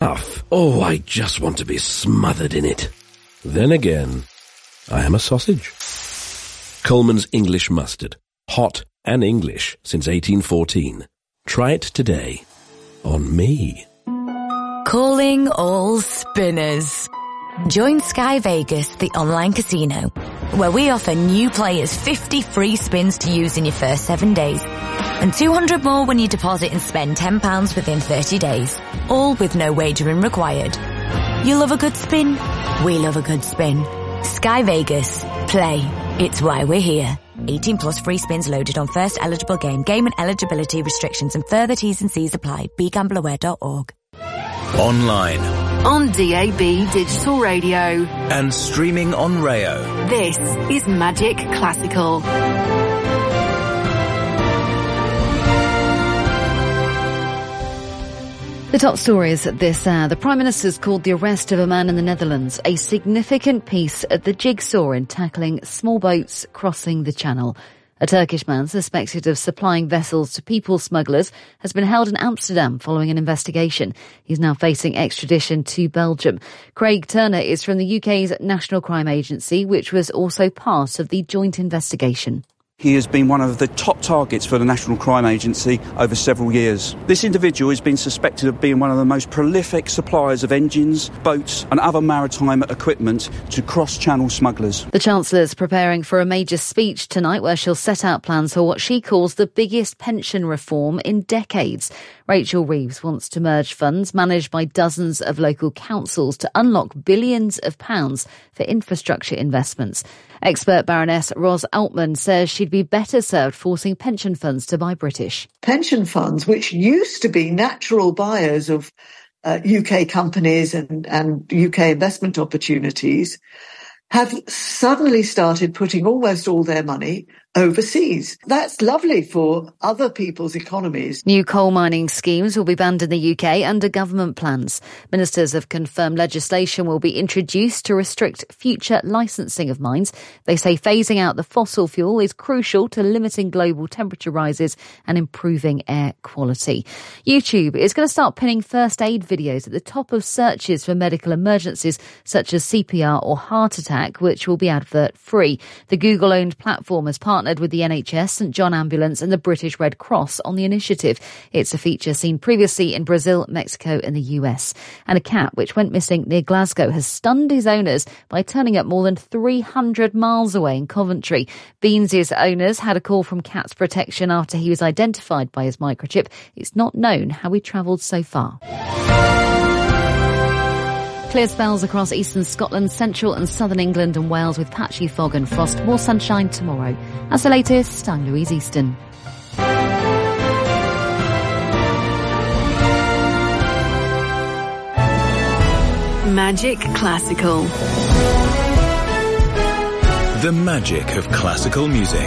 enough. Oh, I just want to be smothered in it. Then again, I am a sausage. Coleman's English mustard. Hot and English since 1814. Try it today. On me. Calling all spinners. Join Sky Vegas, the online casino, where we offer new players 50 free spins to use in your first 7 days. And 200 more when you deposit and spend £10 within 30 days. All with no wagering required. You love a good spin? We love a good spin. Sky Vegas. Play. It's why we're here. 18 plus free spins loaded on first eligible game. Game and eligibility restrictions and further T's and C's apply. BeGambleAware.org. Online. On DAB Digital Radio. And streaming on Rayo. This is Magic Classical. The top stories at this hour. The Prime Minister's called the arrest of a man in the Netherlands a significant piece of the jigsaw in tackling small boats crossing the Channel. A Turkish man suspected of supplying vessels to people smugglers has been held in Amsterdam following an investigation. He's now facing extradition to Belgium. Craig Turner is from the UK's National Crime Agency, which was also part of the joint investigation. He has been one of the top targets for the National Crime Agency over several years. This individual has been suspected of being one of the most prolific suppliers of engines, boats and other maritime equipment to cross-channel smugglers. The Chancellor's preparing for a major speech tonight where she'll set out plans for what she calls the biggest pension reform in decades. Rachel Reeves wants to merge funds managed by dozens of local councils to unlock billions of pounds for infrastructure investments. Expert Baroness Ros Altman says she'd be better served forcing pension funds to buy British. Pension funds, which used to be natural buyers of UK companies and UK investment opportunities, have suddenly started putting almost all their money overseas. That's lovely for other people's economies. New coal mining schemes will be banned in the UK under government plans. Ministers have confirmed legislation will be introduced to restrict future licensing of mines. They say phasing out the fossil fuel is crucial to limiting global temperature rises and improving air quality. YouTube is going to start pinning first aid videos at the top of searches for medical emergencies such as CPR or heart attack, which will be advert free. The Google-owned platform has partnered with the NHS, St John Ambulance and the British Red Cross on the initiative. It's a feature seen previously in Brazil, Mexico and the US. And a cat which went missing near Glasgow has stunned his owners by turning up more than 300 miles away in Coventry. Beansy's owners had a call from Cats Protection after he was identified by his microchip. It's not known how he travelled so far. Clear spells across eastern Scotland, central and southern England and Wales with patchy fog and frost. More sunshine tomorrow. That's the latest. I'm Louise Easton. Magic Classical. The magic of classical music.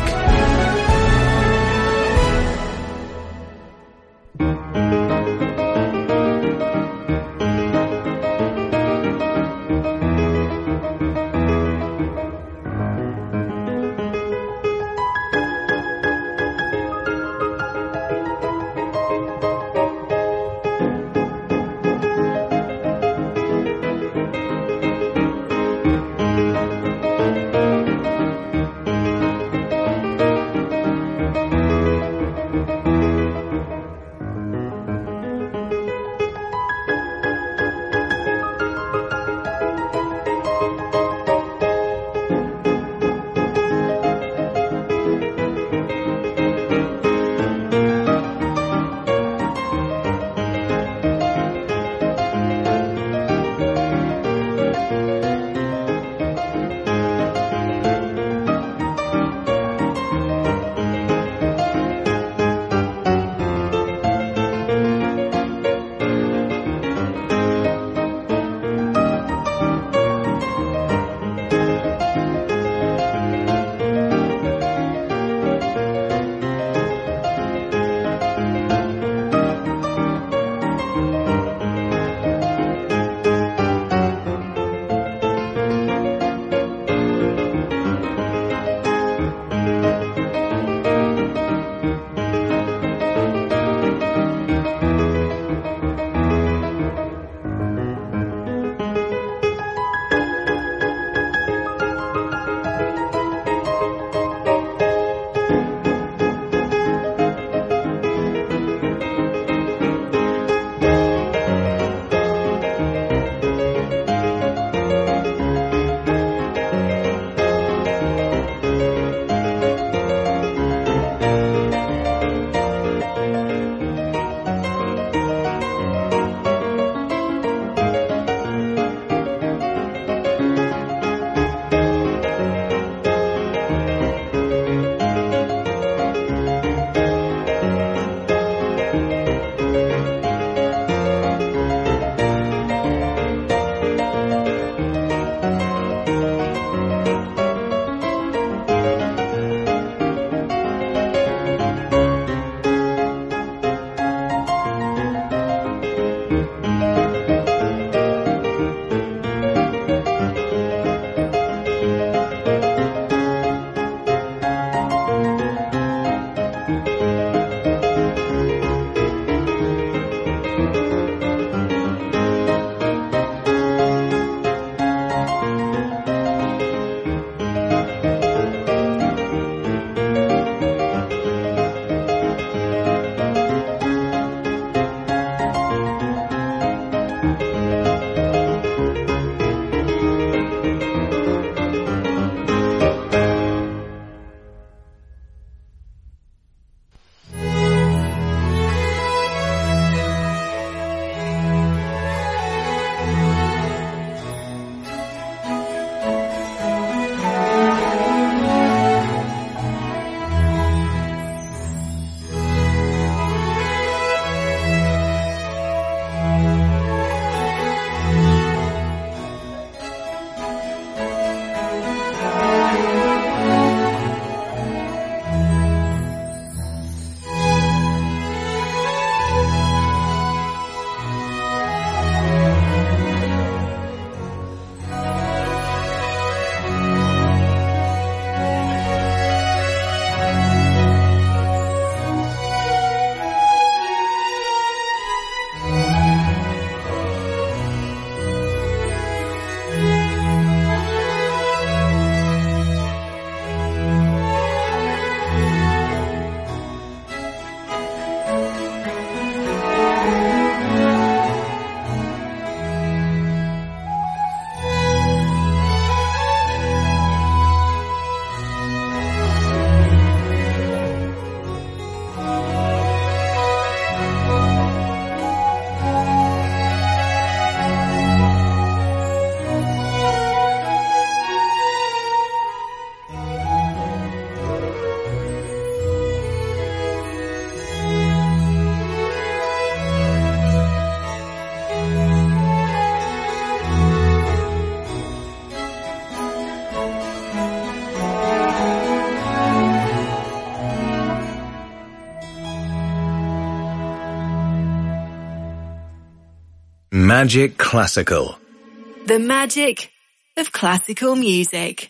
Magic Classical. The magic of classical music.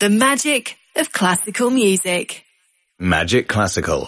The magic of classical music. Magic Classical.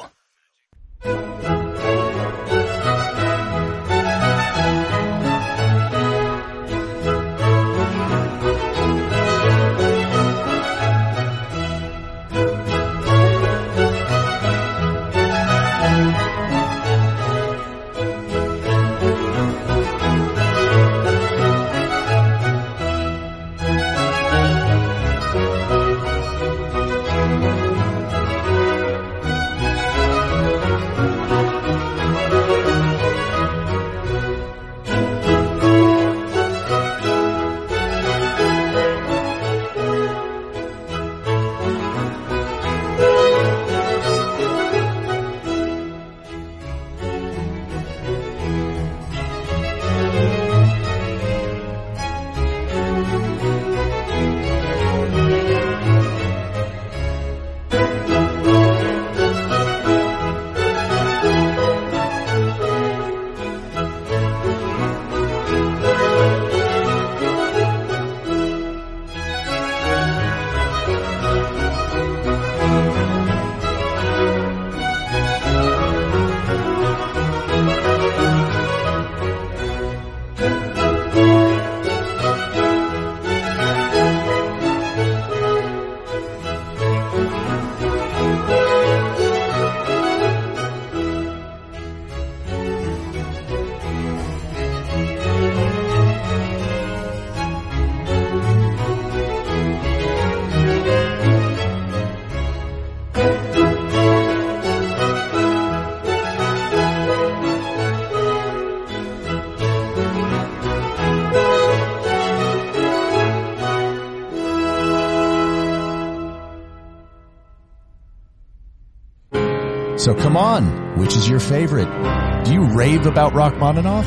So come on, which is your favorite? Do you rave about Rachmaninoff?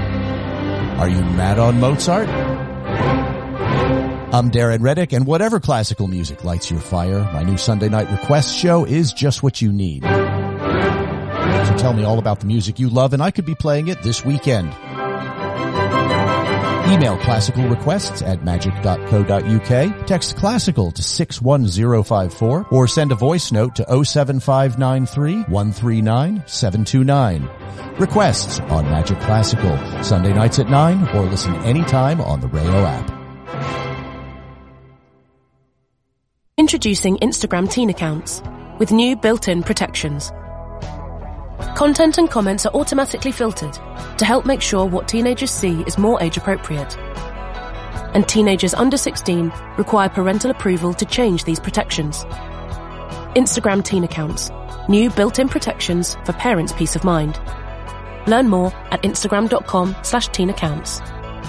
Are you mad on Mozart? I'm Darren Reddick, and whatever classical music lights your fire, my new Sunday night request show is just what you need. So tell me all about the music you love, and I could be playing it this weekend. Email classical requests at magic.co.uk, text classical to 61054, or send a voice note to 07593 139 729. Requests on Magic Classical, Sunday nights at 9, or listen anytime on the Rayo app. Introducing Instagram teen accounts with new built-in protections. Content and comments are automatically filtered to help make sure what teenagers see is more age-appropriate. And teenagers under 16 require parental approval to change these protections. Instagram teen accounts. New built-in protections for parents' peace of mind. Learn more at instagram.com/teenaccounts.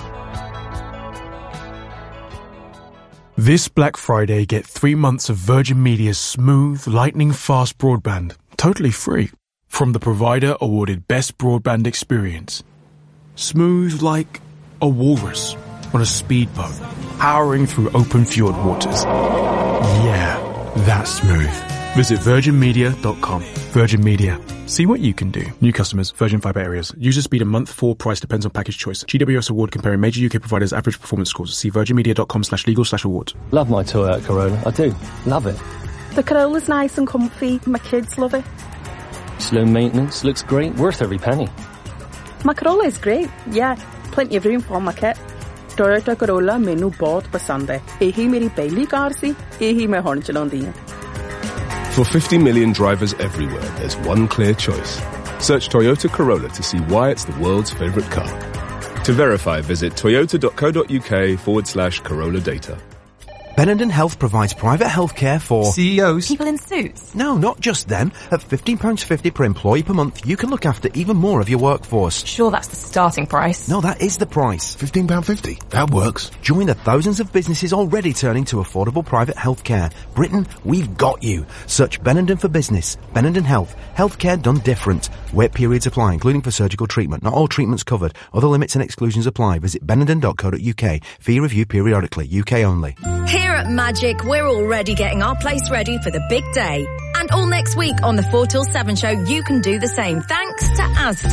This Black Friday, get 3 months of Virgin Media's smooth, lightning-fast broadband, totally free, from the provider-awarded Best Broadband Experience. Smooth like a walrus on a speedboat, powering through open fjord waters. Yeah, that's smooth. Visit virginmedia.com. Virgin Media. See what you can do. New customers, Virgin Fibre areas. User speed a month, 4 price depends on package choice. GWS award comparing major UK providers' average performance scores. See virginmedia.com/legal/awards. Love my Toyota Corolla. I do. Love it. The Corolla's nice and comfy. My kids love it. Slow maintenance, looks great, worth every penny. My Corolla is great, yeah. Plenty of room for my kit. Toyota Corolla menu बहुत पसंद है. यही मेरी पहली car सी, यही मैं हुण चलाउंदी हां. For 50 million drivers everywhere, there's one clear choice. Search Toyota Corolla to see why it's the world's favourite car. To verify, visit toyota.co.uk/Corolla data. Benenden Health provides private healthcare for CEOs. People in suits. No, not just them. At £15.50 per employee per month, you can look after even more of your workforce. Sure, that's the starting price. No, that is the price. £15.50. That works. Join the thousands of businesses already turning to affordable private healthcare. Britain, we've got you. Search Benenden for business. Benenden Health. Healthcare done different. Wait periods apply, including for surgical treatment. Not all treatments covered. Other limits and exclusions apply. Visit benenden.co.uk. Fee review periodically. UK only. Here at Magic, we're already getting our place ready for the big day. And all next week on the 4 till 7 show, you can do the same thanks to Asda.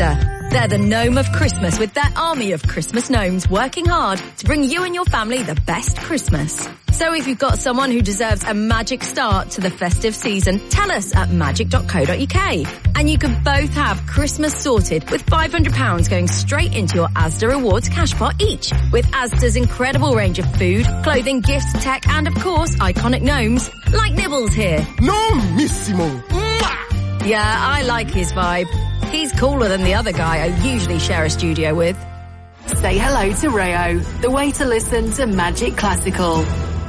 They're the Gnome of Christmas with their army of Christmas gnomes working hard to bring you and your family the best Christmas. So if you've got someone who deserves a magic start to the festive season, tell us at magic.co.uk. And you can both have Christmas sorted with £500 going straight into your Asda Rewards cash pot each. With Asda's incredible range of food, clothing, gifts, tech and of course iconic gnomes like Nibbles here. Nomissimo! Yeah, I like his vibe. He's cooler than the other guy I usually share a studio with. Say hello to Rayo, the way to listen to Magic Classical.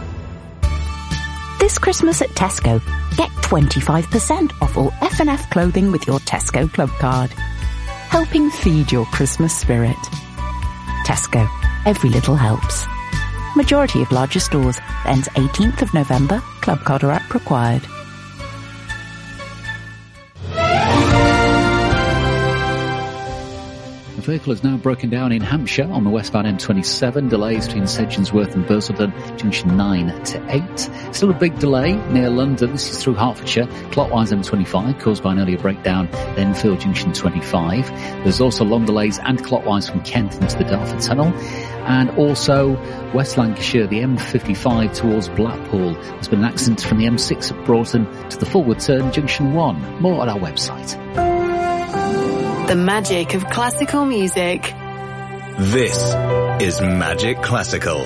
This Christmas at Tesco, get 25% off all F&F clothing with your Tesco Club card. Helping feed your Christmas spirit. Tesco, every little helps. Majority of larger stores, ends 18th of November, Club card or app required. The vehicle is now broken down in Hampshire on the westbound M27. Delays between Sedgensworth and Bursledon, junction 9 to 8. Still a big delay near London. This is through Hertfordshire. Clockwise M25 caused by an earlier breakdown, then Field junction 25. There's also long delays and clockwise from Kent into the Dartford Tunnel. And also West Lancashire, the M55 towards Blackpool. There's been an accident from the M6 at Broughton to the forward turn, junction 1. More at our website. The magic of classical music. This is Magic Classical.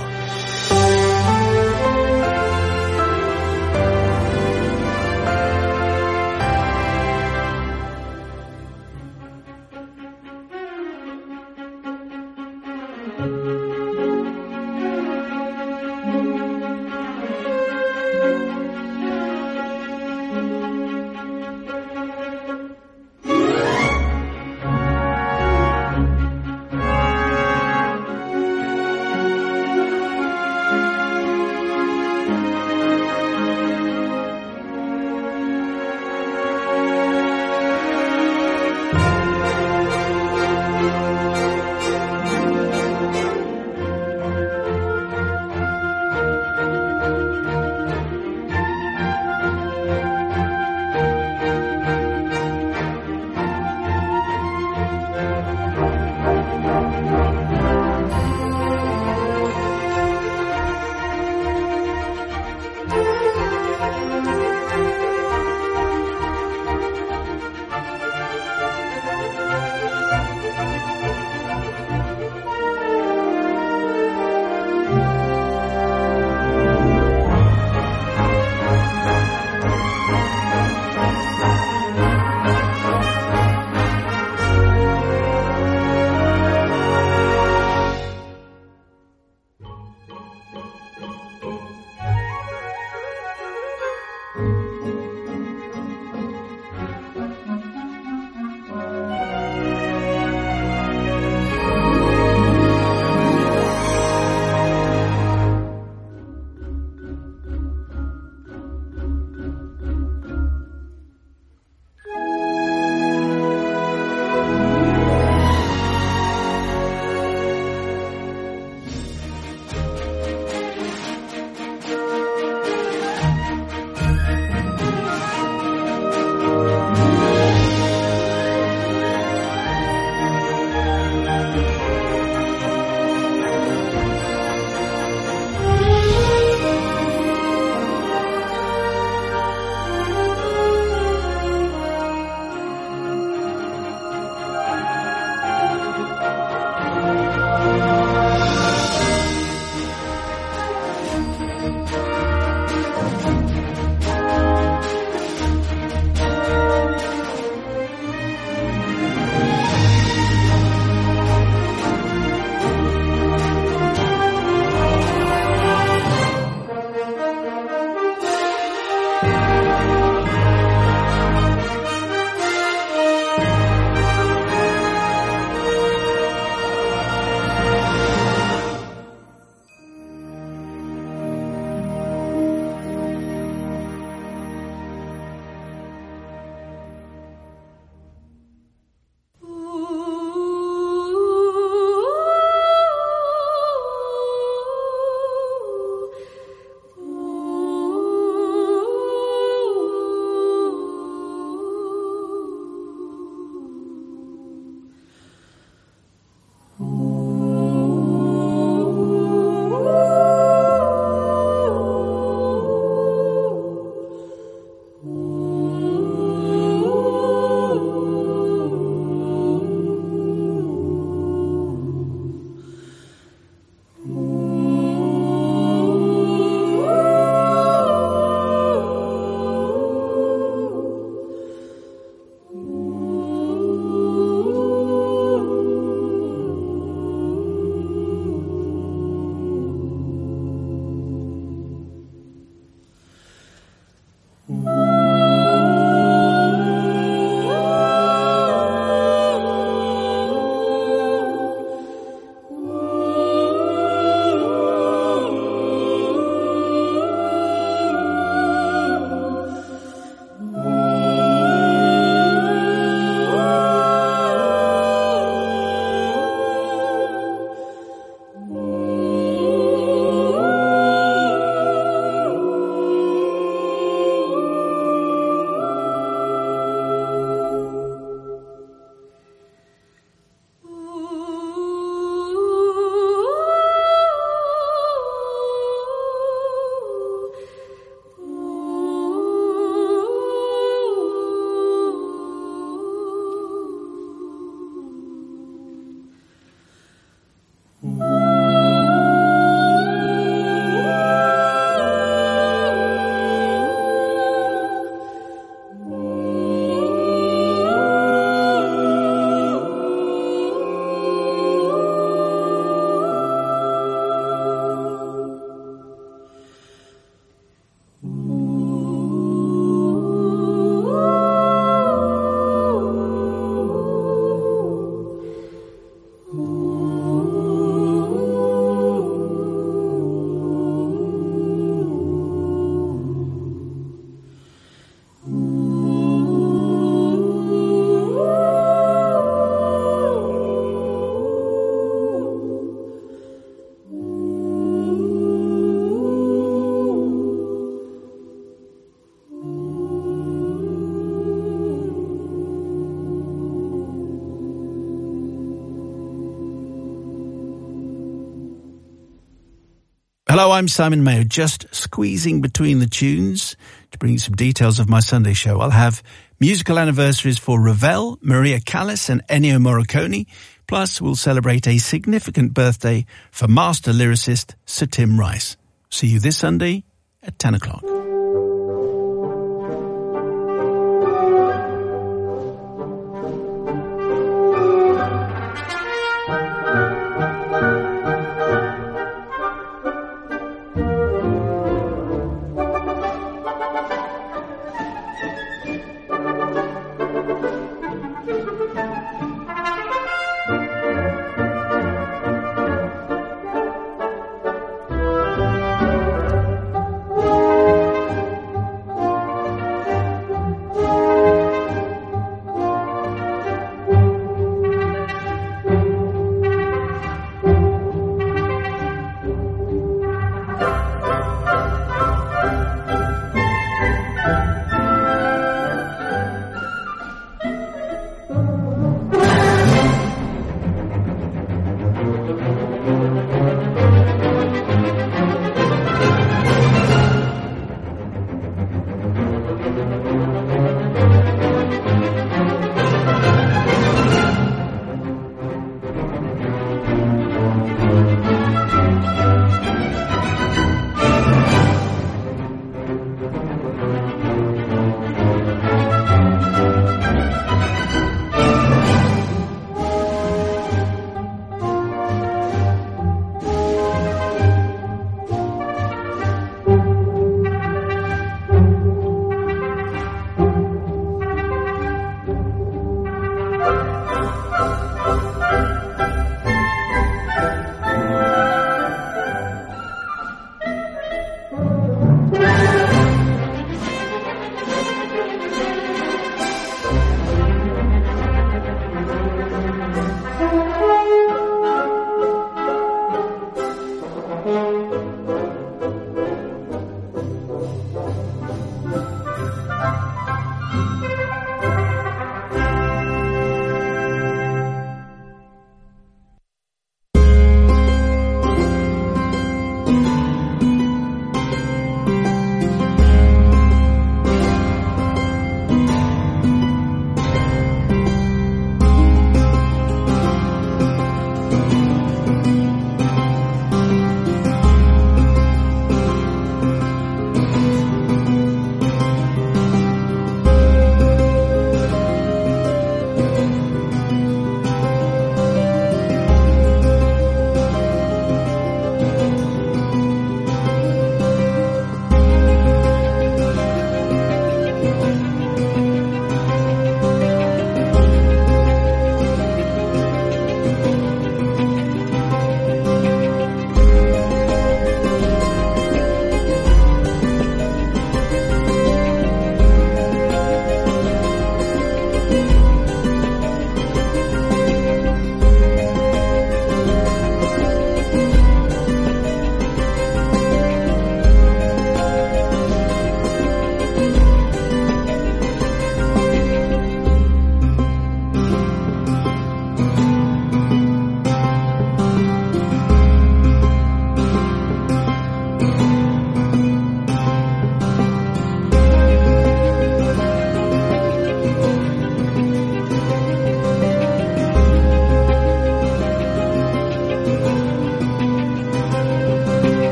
Hello, I'm Simon Mayo, just squeezing between the tunes to bring you some details of my Sunday show. I'll have musical anniversaries for Ravel, Maria Callas and Ennio Morricone. Plus, we'll celebrate a significant birthday for master lyricist Sir Tim Rice. See you this Sunday at 10 o'clock.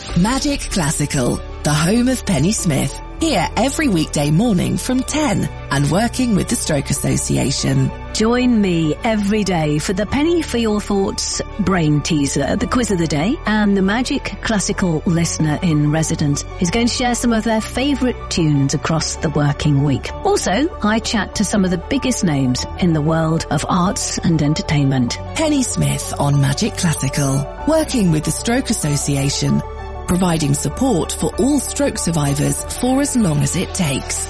Magic Classical, the home of Penny Smith. Here every weekday morning from 10 and working with the Stroke Association. Join me every day for the Penny for Your Thoughts Brain Teaser, the quiz of the day, and the Magic Classical listener in residence is going to share some of their favourite tunes across the working week. Also, I chat to some of the biggest names in the world of arts and entertainment. Penny Smith on Magic Classical, working with the Stroke Association, providing support for all stroke survivors for as long as it takes.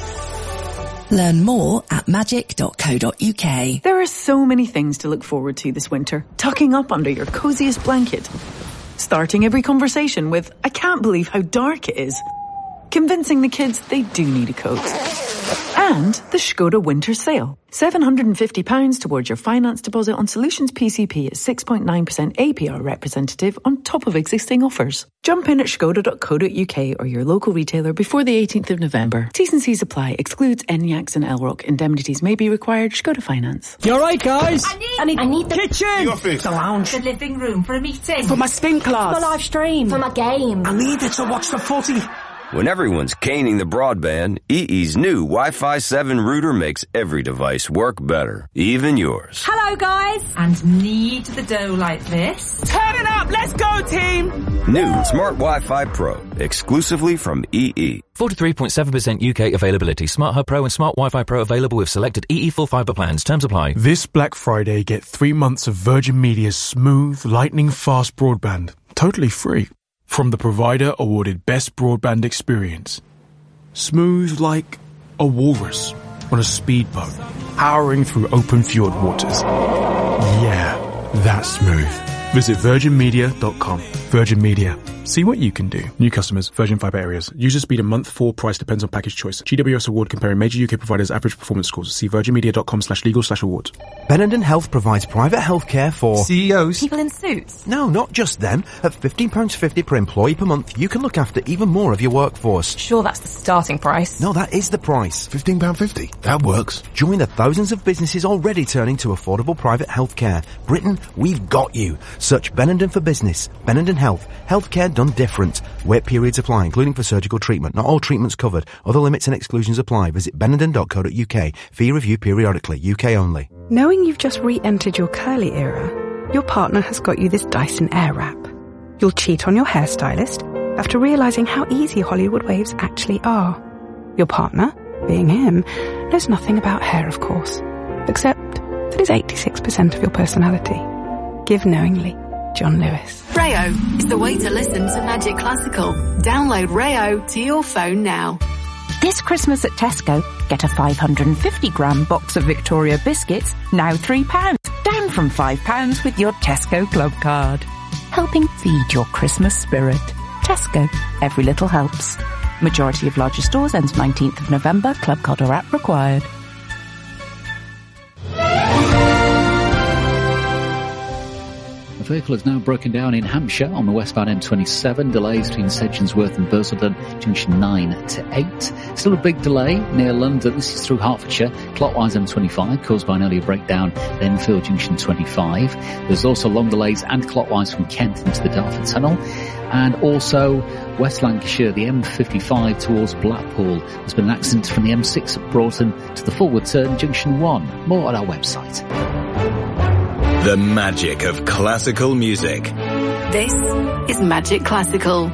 Learn more at magic.co.uk. There are so many things to look forward to this winter. Tucking up under your coziest blanket. Starting every conversation with, I can't believe how dark it is. Convincing the kids they do need a coat. And the Skoda winter sale. £750 towards your finance deposit on Solutions PCP at 6.9% APR representative on top of existing offers. Jump in at skoda.co.uk or your local retailer before the 18th of November. T's and C's apply. Excludes NYACS and LROC. Indemnities may be required. Skoda Finance. You alright, guys? I need the kitchen! The office. The lounge. The living room for a meeting. For my spin class. For my live stream. For my game. I need it to watch the footy. When everyone's caning the broadband, EE's new Wi-Fi 7 router makes every device work better, even yours. Hello, guys. And knead the dough like this. Turn it up. Let's go, team. New Smart Wi-Fi Pro, exclusively from EE. 43.7% UK availability. Smart Hub Pro and Smart Wi-Fi Pro available with selected EE full fibre plans. Terms apply. This Black Friday, get 3 months of Virgin Media's smooth, lightning-fast broadband, totally free. From the provider awarded Best Broadband Experience. Smooth like a walrus on a speedboat, powering through open fjord waters. Yeah, that's smooth. Visit virginmedia.com. Virgin Media. See what you can do. New customers, Virgin Fibre areas. User speed a month, 4 price depends on package choice. GWS award comparing major UK providers' average performance scores. See virginmedia.com/legal/awards. Benenden Health provides private healthcare for CEOs. People in suits. No, not just them. At £15.50 per employee per month, you can look after even more of your workforce. Sure, that's the starting price. No, that is the price. £15.50. That works. Join the thousands of businesses already turning to affordable private healthcare. Britain, we've got you. Search Benenden for Business. Benenden Health. Healthcare done different. Wait periods apply, including for surgical treatment. Not all treatments covered. Other limits and exclusions apply. Visit benenden.co.uk. Fee review periodically. UK only. Knowing you've just re-entered your curly era, your partner has got you this Dyson Airwrap. You'll cheat on your hairstylist after realising how easy Hollywood waves actually are. Your partner, being him, knows nothing about hair, of course, except that it's 86% of your personality. Give knowingly. John Lewis. Rayo is the way to listen to Magic Classical. Download Rayo to your phone now. This Christmas at Tesco, get a 550-gram box of Victoria biscuits, now £3, down from £5 with your Tesco Club card. Helping feed your Christmas spirit. Tesco, every little helps. Majority of larger stores ends 19th of November, Club card or app required. The vehicle is now broken down in Hampshire on the westbound M27. Delays between Sedgensworth and Bursledon, junction 9 to 8. Still a big delay near London. This is through Hertfordshire, clockwise M25, caused by an earlier breakdown at Enfield junction 25. There's also long delays and clockwise from Kent into the Dartford Tunnel. And also West Lancashire, the M55 towards Blackpool. There's been an accident from the M6 at Broughton to the forward turn, junction 1. More on our website. The magic of classical music. This is Magic Classical.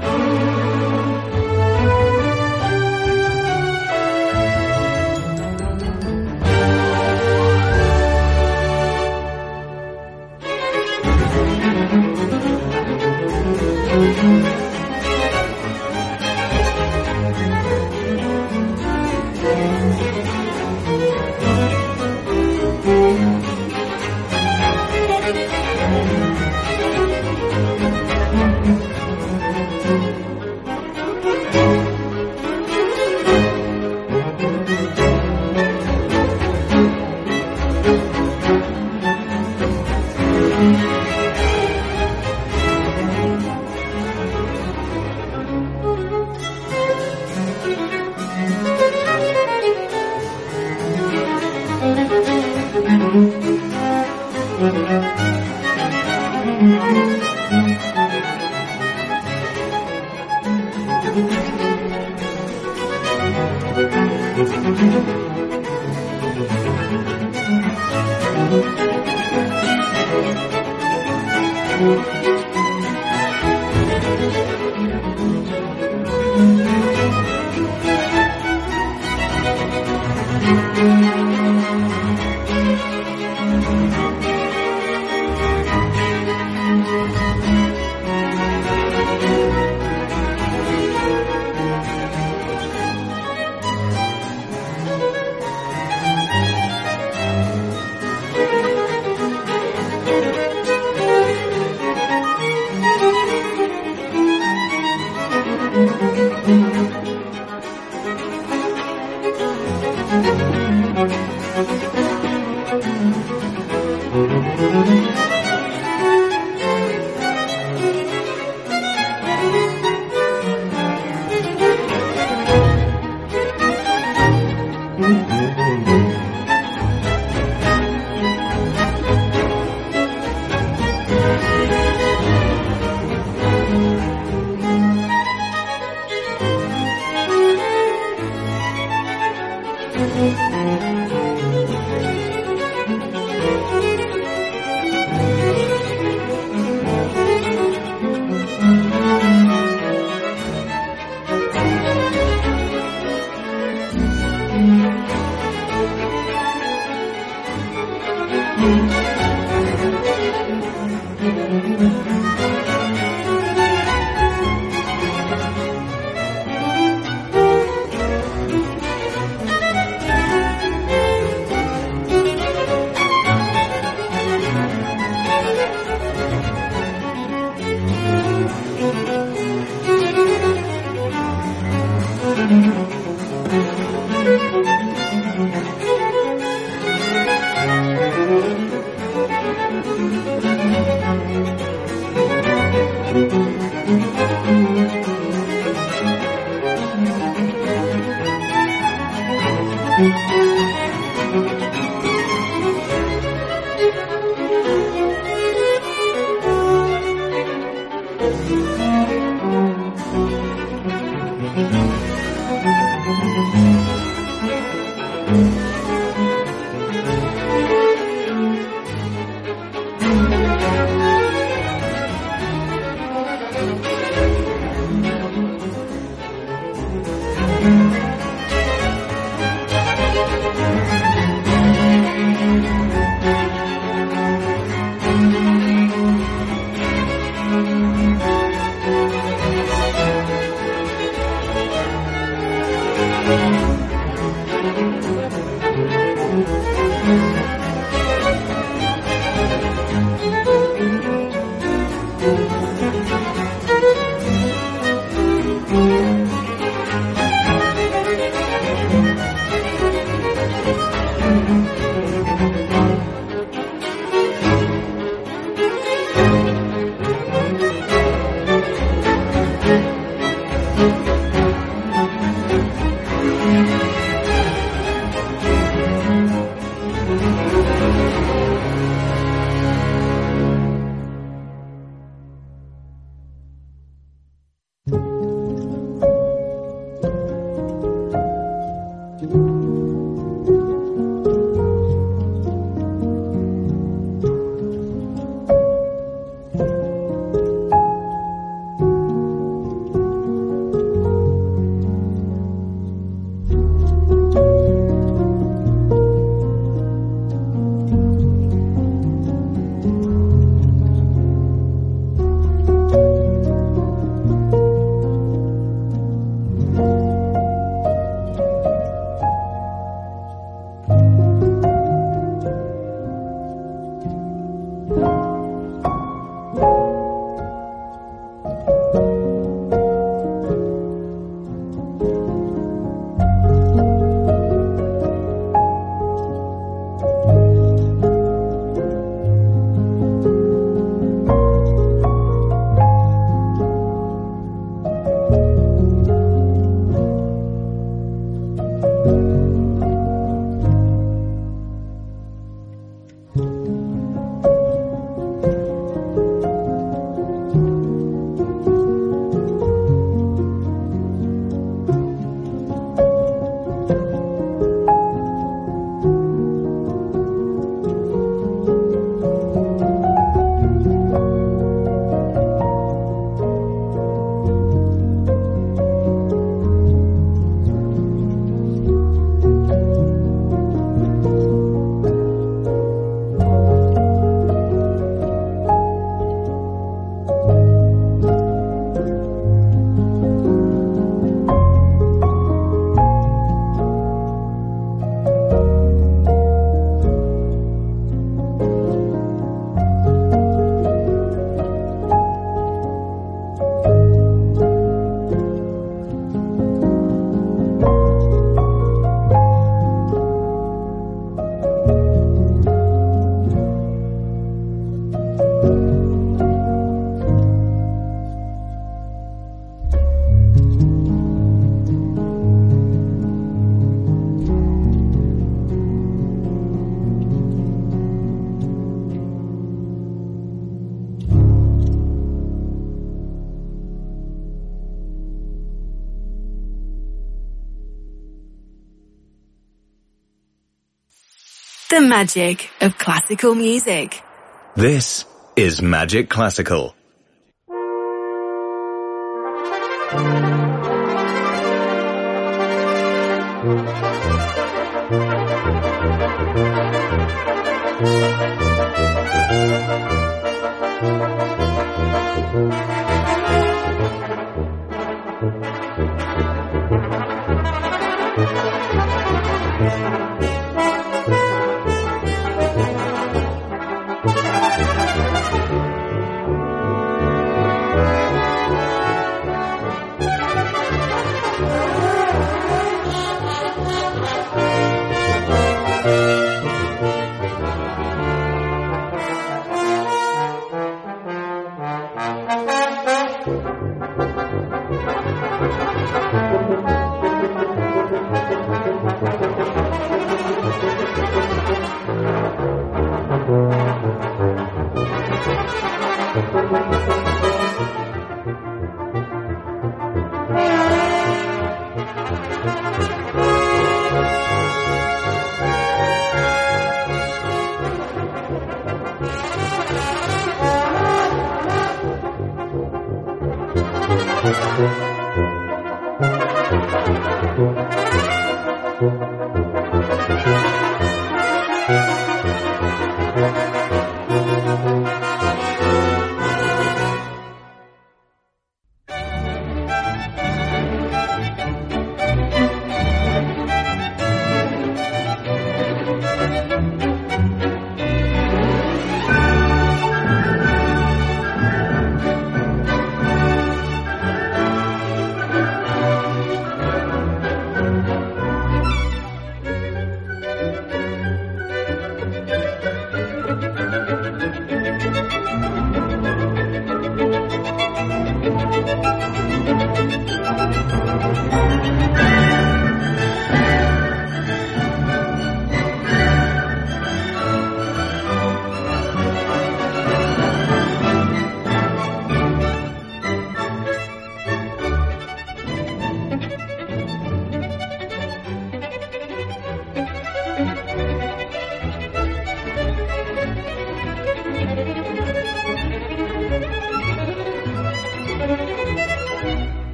The magic of classical music. This is Magic Classical.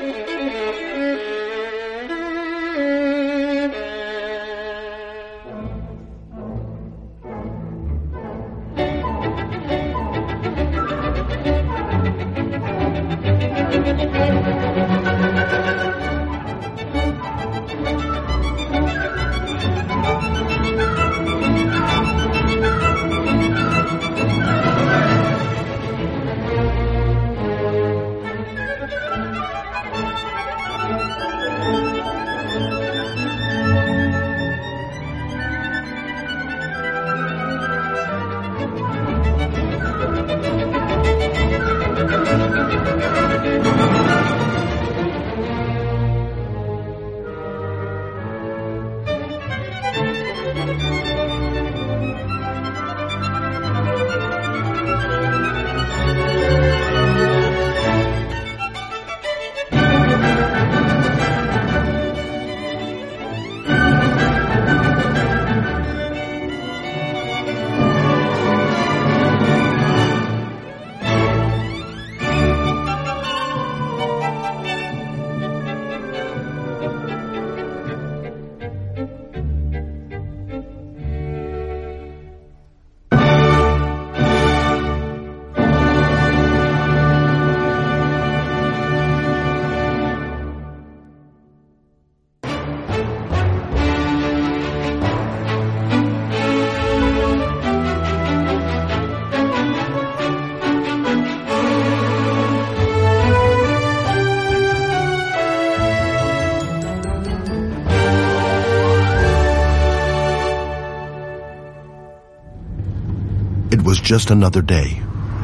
It was just another day.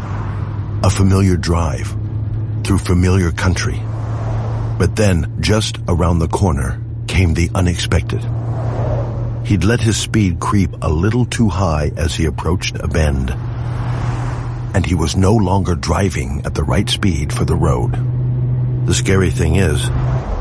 A familiar drive through familiar country. But then, just around the corner, came the unexpected. He'd let his speed creep a little too high as he approached a bend. And he was no longer driving at the right speed for the road. The scary thing is,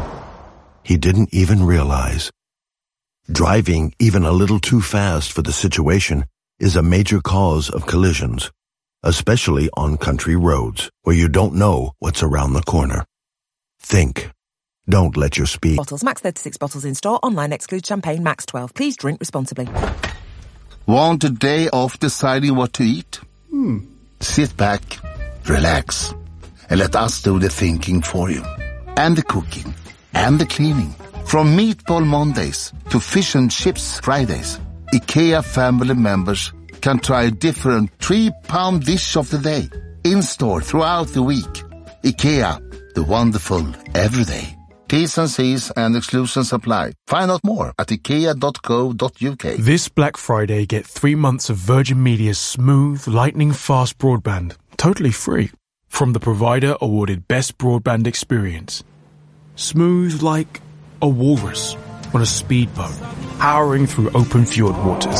he didn't even realize. Driving even a little too fast for the situation is a major cause of collisions, especially on country roads where you don't know what's around the corner. Think. Don't let your speed... Bottles, max 36 bottles in store. Online excludes champagne, max 12. Please drink responsibly. Want a day off deciding what to eat? Sit back, relax, and let us do the thinking for you. And the cooking. And the cleaning. From Meatball Mondays to Fish and Chips Fridays, IKEA family members can try a different 3-pound dish of the day. In-store throughout the week. IKEA, the wonderful everyday. T's and C's and exclusions apply. Find out more at ikea.co.uk. This Black Friday, get 3 months of Virgin Media's smooth, lightning-fast broadband, totally free, from the provider awarded Best Broadband Experience. Smooth like a walrus on a speedboat, powering through open fjord waters.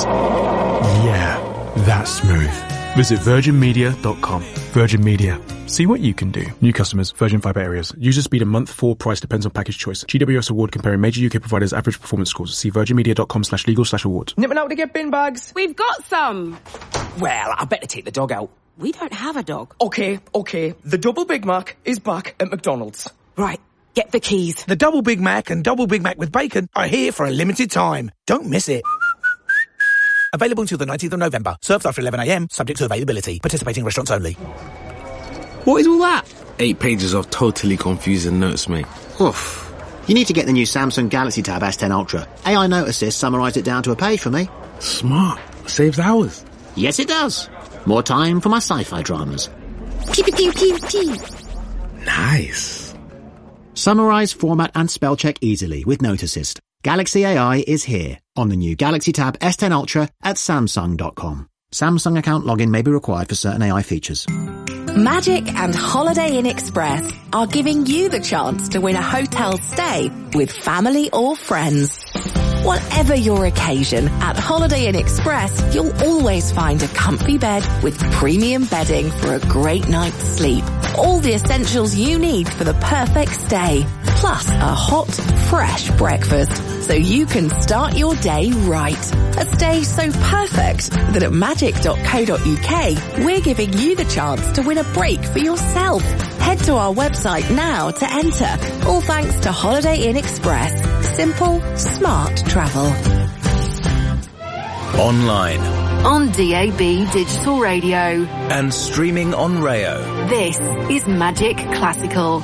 Yeah, that's smooth. Visit virginmedia.com. Virgin Media. See what you can do. New customers, Virgin Fibre areas. User speed a month, 4 price depends on package choice. GWS award comparing major UK providers' average performance scores. See virginmedia.com/legal/awards. Nipping out to get bin bags. We've got some. Well, I better take the dog out. We don't have a dog. Okay. The double Big Mac is back at McDonald's. Right. Get the keys. The double Big Mac and double Big Mac with bacon are here for a limited time. Don't miss it. Available until the 19th of November. Served after 11 a.m. Subject to availability. Participating restaurants only. What is all that? 8 pages of totally confusing notes, mate. Oof. You need to get the new Samsung Galaxy Tab S10 Ultra. AI Note Assist summarised it down to a page for me. Smart. Saves hours. Yes, it does. More time for my sci-fi dramas. Pew, pew, pew, pew. Nice. Summarise, format and spell check easily with Note Assist. Galaxy AI is here on the new Galaxy Tab S10 Ultra at Samsung.com. Samsung account login may be required for certain AI features. Magic and Holiday Inn Express are giving you the chance to win a hotel stay with family or friends. Whatever your occasion, at Holiday Inn Express, you'll always find a comfy bed with premium bedding for a great night's sleep. All the essentials you need for the perfect stay. plus a hot, fresh breakfast, so you can start your day right. A stay so perfect that at magic.co.uk, we're giving you the chance to win a break for yourself. Head to our website now to enter, all thanks to Holiday Inn Express. Simple, smart travel. Online. On DAB Digital Radio. And streaming on Rayo. This is Magic Classical.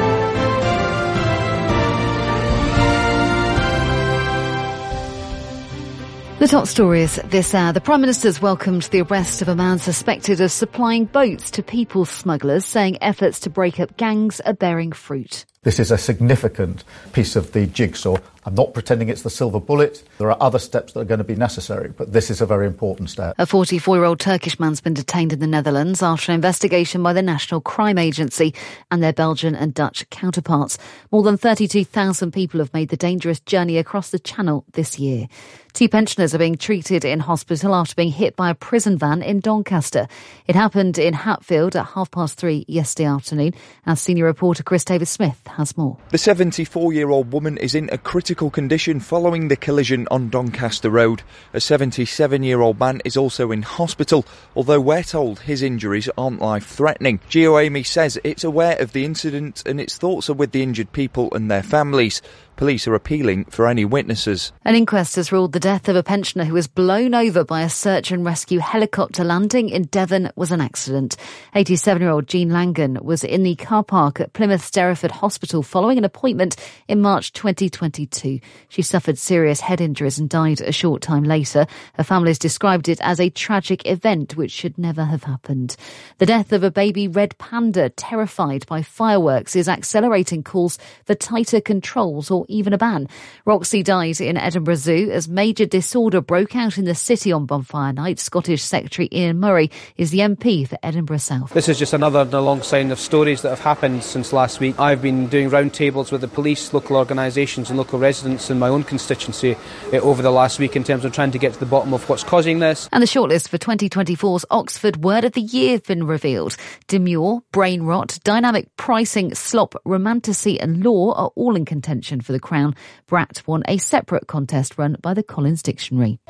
The top stories this hour. The Prime Minister's welcomed the arrest of a man suspected of supplying boats to people smugglers, saying efforts to break up gangs are bearing fruit. This is a significant piece of the jigsaw. I'm not pretending it's the silver bullet. There are other steps that are going to be necessary, but this is a very important step. A 44-year-old Turkish man's been detained in the Netherlands after an investigation by the National Crime Agency and their Belgian and Dutch counterparts. More than 32,000 people have made the dangerous journey across the Channel this year. 2 pensioners are being treated in hospital after being hit by a prison van in Doncaster. It happened in Hatfield at 3:30 yesterday afternoon. Our senior reporter Chris Davis-Smith has more. The 74-year-old woman is in a critical condition following the collision on Doncaster Road. A 77-year-old man is also in hospital, although we're told his injuries aren't life-threatening. GeoAmey says it's aware of the incident and its thoughts are with the injured people and their families. Police are appealing for any witnesses. An inquest has ruled the death of a pensioner who was blown over by a search and rescue helicopter landing in Devon was an accident. 87-year-old Jean Langan was in the car park at Plymouth Sterreford Hospital following an appointment in March 2022. She suffered serious head injuries and died a short time later. Her family has described it as a tragic event which should never have happened. The death of a baby red panda terrified by fireworks is accelerating calls for tighter controls or even a ban. Roxy died in Edinburgh Zoo as major disorder broke out in the city on bonfire night. Scottish Secretary Ian Murray is the MP for Edinburgh South. This is just another in a long line of stories that have happened since last week. I've been doing roundtables with the police, local organisations and local residents in my own constituency over the last week in terms of trying to get to the bottom of what's causing this. And the shortlist for 2024's Oxford Word of the Year have been revealed. Demure, brain rot, dynamic pricing, slop, romanticy and law are all in contention for the crown. Brat won a separate contest run by the Collins Dictionary.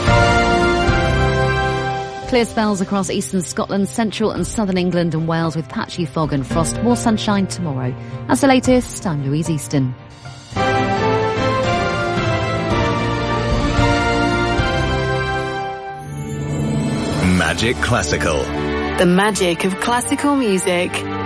Clear spells across eastern Scotland, central and southern England and Wales with patchy fog and frost. More sunshine tomorrow. As the latest, I'm Louise Easton. Magic Classical. The magic of classical music.